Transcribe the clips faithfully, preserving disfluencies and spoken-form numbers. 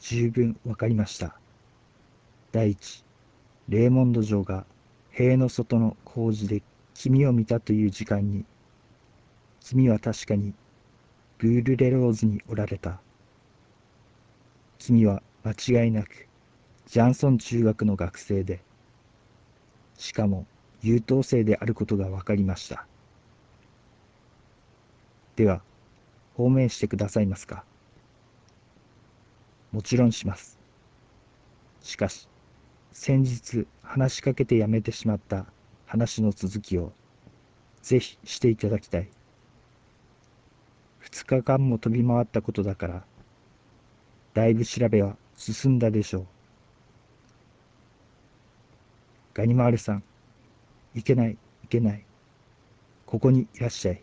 十分わかりました。第一、レーモンド城が塀の外の工事で君を見たという時間に、君は確かにブールレローズにおられた。君は間違いなくジャンソン中学の学生で、しかも優等生であることがわかりました。では、放免してくださいますか。もちろんします。しかし、先日話しかけてやめてしまった話の続きをぜひしていただきたい。二日間も飛び回ったことだから、だいぶ調べは進んだでしょう。ガニマールさん、いけない、いけない。ここにいらっしゃい。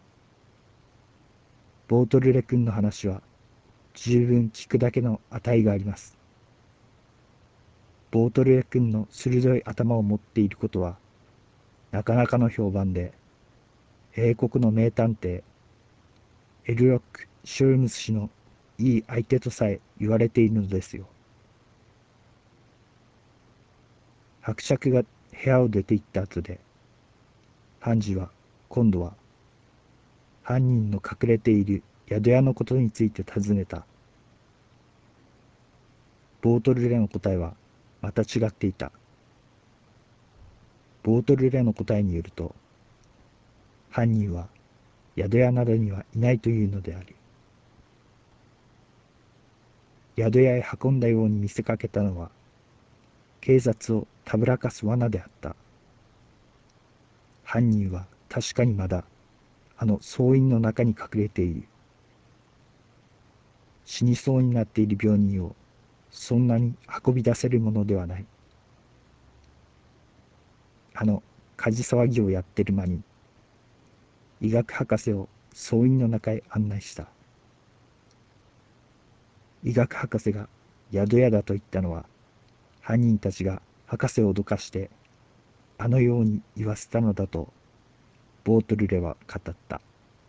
ボートルレ君の話は十分聞くだけの値があります。ボートルレ君の鋭い頭を持っていることはなかなかの評判で、英国の名探偵エルロック・ショルムス氏のいい相手とさえ言われているのですよ。伯爵が部屋を出て行った後で、判事は今度は犯人の隠れている宿屋のことについて尋ねた。ボートルレの答えはまた違っていた。ボートルレの答えによると、犯人は宿屋などにはいないというのである。宿屋へ運んだように見せかけたのは、警察をたぶらかす罠であった。犯人は確かにまだあの総員の中に隠れている。死にそうになっている病人をそんなに運び出せるものではない。あの火事騒ぎをやってる間に医学博士を総員の中へ案内した。医学博士が宿屋だと言ったのは、犯人たちが博士を脅かしてあのように言わせたのだとボートルレは語った。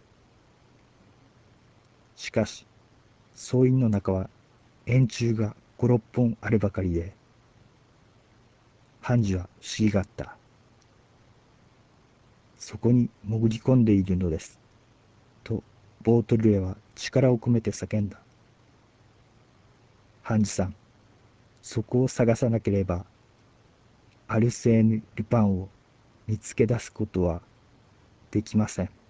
しかし総員の中は円柱が五六本あるばかりで、判事は不思議があった。そこに潜り込んでいるのです。と、ボートルレは力を込めて叫んだ。判事さん、そこを探さなければ、アルセーヌ・ルパンを見つけ出すことはできません。